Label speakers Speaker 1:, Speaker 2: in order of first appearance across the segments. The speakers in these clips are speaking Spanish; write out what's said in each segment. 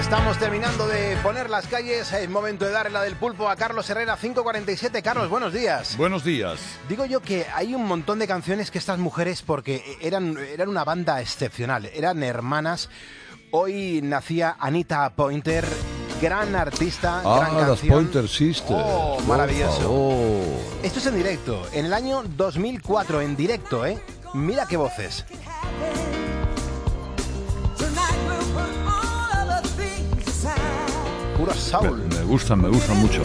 Speaker 1: Estamos terminando de poner las calles. Es momento de darle la del pulpo a Carlos Herrera, 5:47. Carlos, buenos días.
Speaker 2: Buenos días.
Speaker 1: Digo yo que hay un montón de canciones que estas mujeres, porque eran una banda excepcional, eran hermanas. Hoy nacía Anita Pointer, gran artista, gran canción.
Speaker 2: Las Pointer Sisters.
Speaker 1: Oh, maravilloso. Esto es en directo, en el año 2004, en directo, ¿eh? Mira qué voces. Puro soul.
Speaker 2: Me gustan mucho.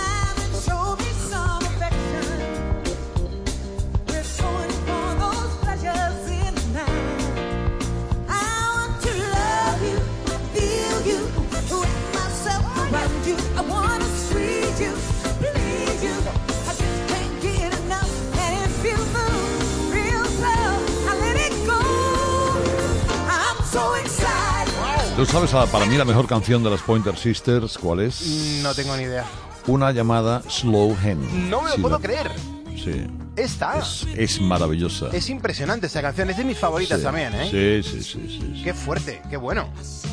Speaker 2: ¿Tú sabes para mí la mejor canción de las Pointer Sisters cuál es?
Speaker 1: No tengo ni idea.
Speaker 2: Una llamada Slow Hen.
Speaker 1: No me lo puedo creer.
Speaker 2: Sí.
Speaker 1: Esta
Speaker 2: es maravillosa.
Speaker 1: Es impresionante esta canción, es de mis favoritas también, ¿eh?
Speaker 2: Sí.
Speaker 1: Qué fuerte, qué bueno.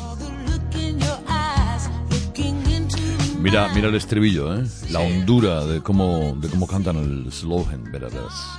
Speaker 2: Mira el estribillo, ¿eh? La hondura de cómo cantan el Slow Hen, verás.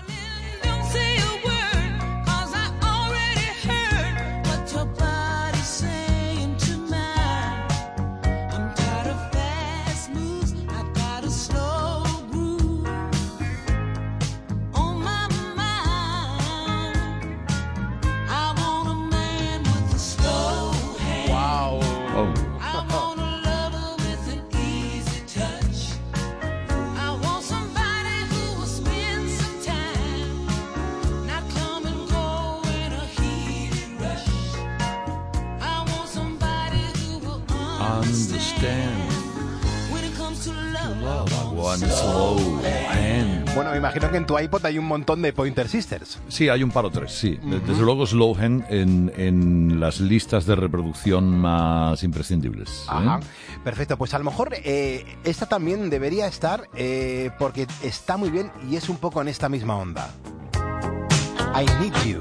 Speaker 1: Bueno, me imagino que en tu iPod hay un montón de Pointer Sisters.
Speaker 2: Sí, hay un par o tres, sí. Desde luego Slow Hen en las listas de reproducción más imprescindibles.
Speaker 1: Ajá, perfecto. Pues a lo mejor esta también debería estar porque está muy bien y es un poco en esta misma onda. I Need You.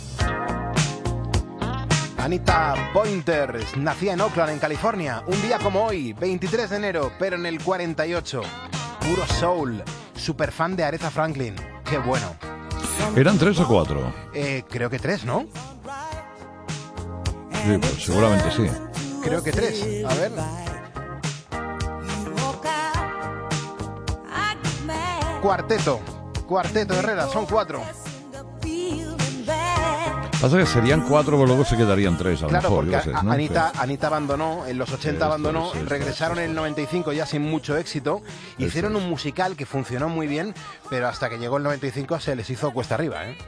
Speaker 1: Anita Pointer nacía en Oakland, en California, un día como hoy, 23 de enero, pero en el 48. Puro soul, super fan de Aretha Franklin. Qué bueno.
Speaker 2: ¿Eran 3 o 4?
Speaker 1: Creo que 3, ¿no?
Speaker 2: Sí, pues seguramente sí.
Speaker 1: Creo que 3. A ver. Cuarteto Herrera, son 4.
Speaker 2: Pasa que serían 4, pero luego se quedarían 3 a lo mejor.
Speaker 1: Claro, porque
Speaker 2: ¿no?
Speaker 1: Anita abandonó, en los 80 abandonó, regresaron en el 95 ya sin mucho éxito, hicieron un musical que funcionó muy bien, pero hasta que llegó el 95 se les hizo cuesta arriba, ¿eh?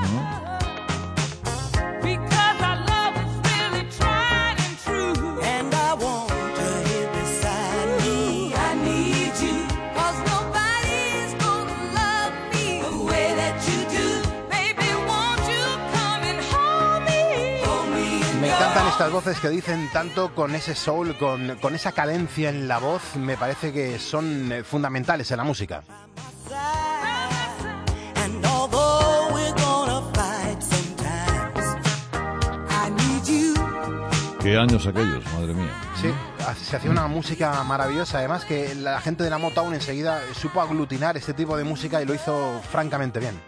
Speaker 1: Estas voces que dicen tanto con ese soul, con esa cadencia en la voz, me parece que son fundamentales en la música.
Speaker 2: ¿Qué años aquellos, madre mía?
Speaker 1: Sí, se hacía una música maravillosa, además que la gente de la Motown enseguida supo aglutinar este tipo de música y lo hizo francamente bien.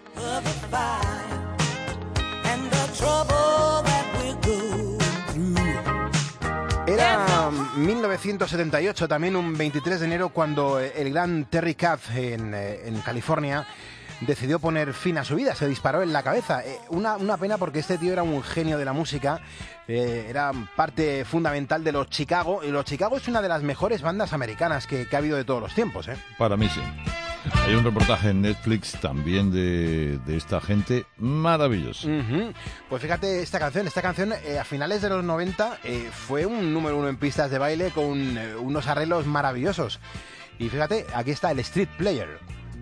Speaker 1: Era 1978, también un 23 de enero, cuando el gran Terry Kath en California decidió poner fin a su vida, se disparó en la cabeza. Una pena porque este tío era un genio de la música, era parte fundamental de los Chicago, y los Chicago es una de las mejores bandas americanas que ha habido de todos los tiempos, ¿eh?
Speaker 2: Para mí sí. Hay un reportaje en Netflix también de esta gente maravilloso.
Speaker 1: Pues fíjate, esta canción a finales de los 90 fue un número 1 en pistas de baile con unos arreglos maravillosos. Y fíjate, aquí está el Street Player.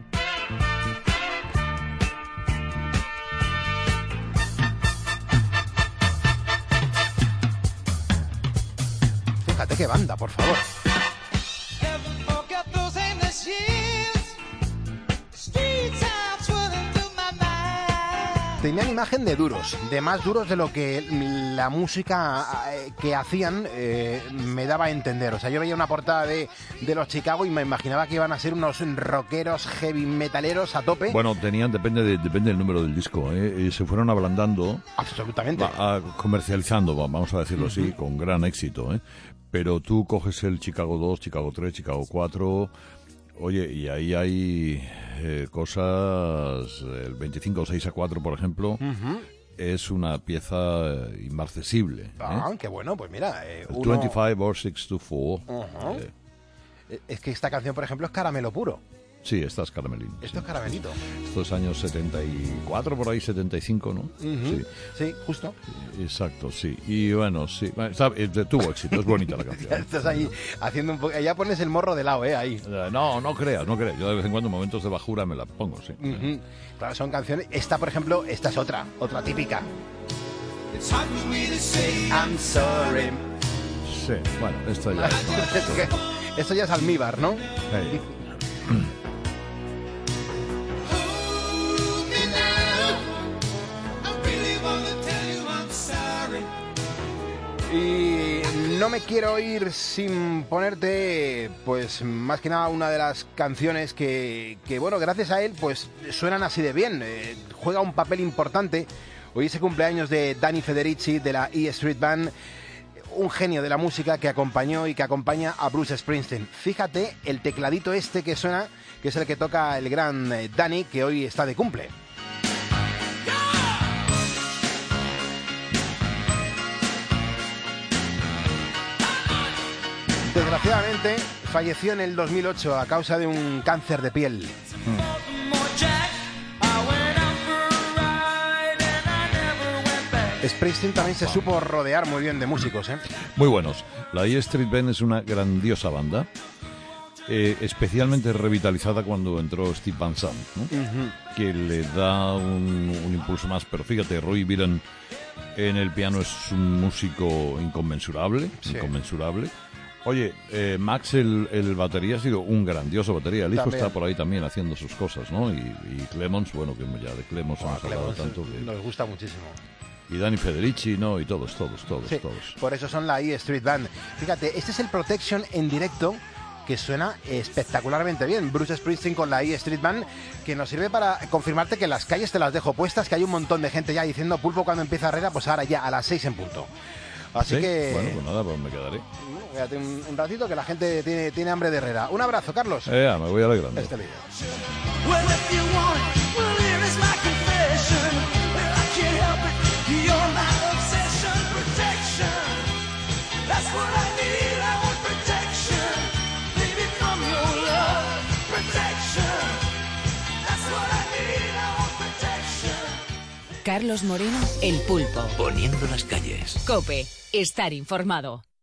Speaker 1: Fíjate qué banda, por favor. tenían imagen de duros, de más duros de lo que la música que hacían me daba a entender. O sea, yo veía una portada de los Chicago y me imaginaba que iban a ser unos rockeros heavy metaleros a tope.
Speaker 2: Bueno, depende del número del disco, y se fueron ablandando.
Speaker 1: Absolutamente.
Speaker 2: Comercializando, vamos a decirlo así, con gran éxito, Pero tú coges el Chicago 2, Chicago 3, Chicago 4... Oye, y ahí hay cosas, el 25-6-4, por ejemplo, es una pieza inmarcesible.
Speaker 1: Qué bueno, pues mira.
Speaker 2: 25 or 6-4.
Speaker 1: Es que esta canción, por ejemplo, es caramelo puro.
Speaker 2: Sí, esta es caramelín.
Speaker 1: Esto es caramelito.
Speaker 2: Estos años 74, por ahí 75, ¿no?
Speaker 1: Sí, justo.
Speaker 2: Exacto, sí. Y bueno, sí. Tuvo éxito, es bonita la canción.
Speaker 1: Ya estás ahí haciendo un poco... Ya pones el morro de lado, ahí.
Speaker 2: No creas. Yo de vez en cuando, en momentos de bajura, me la pongo, sí.
Speaker 1: Claro, son canciones... Esta, por ejemplo, esta es otra típica. I'm sorry.
Speaker 2: Sí, bueno, esto ya es...
Speaker 1: Esto ya es almíbar, ¿no?
Speaker 2: Hey.
Speaker 1: Y no me quiero ir sin ponerte, pues más que nada, una de las canciones que bueno, gracias a él, pues suenan así de bien. Juega un papel importante. Hoy es el cumpleaños de Danny Federici, de la E Street Band, un genio de la música que acompañó y que acompaña a Bruce Springsteen. Fíjate el tecladito este que suena, que es el que toca el gran Danny, que hoy está de cumple. Desgraciadamente falleció en el 2008 a causa de un cáncer de piel. Springsteen también se supo rodear muy bien de músicos,
Speaker 2: Muy buenos. La E Street Band es una grandiosa banda, especialmente revitalizada cuando entró Steve Van Sant, ¿no? Que le da un impulso más. Pero fíjate, Roy Biran en el piano es un músico inconmensurable. Oye, Max, el batería, ha sido un grandioso batería. El hijo está por ahí también haciendo sus cosas, ¿no? Y Clemons, bueno, que ya de Clemons hemos hablado tanto.
Speaker 1: Nos gusta muchísimo.
Speaker 2: Y Danny Federici, ¿no? Y todos.
Speaker 1: Sí, por eso son la E Street Band. Fíjate, este es el Protection en directo, que suena espectacularmente bien. Bruce Springsteen con la E Street Band, que nos sirve para confirmarte que las calles te las dejo puestas, que hay un montón de gente ya diciendo Pulpo cuando empieza Herrera, pues ahora ya, a las 6 en punto. Así que...
Speaker 2: Bueno, pues nada, pues me quedaré.
Speaker 1: Quédate un ratito, que la gente tiene hambre de Herrera. Un abrazo, Carlos.
Speaker 2: Me voy alegrando.
Speaker 1: Este vídeo.
Speaker 3: Carlos Moreno, El Pulpo.
Speaker 4: Poniendo las calles.
Speaker 3: COPE. Estar informado.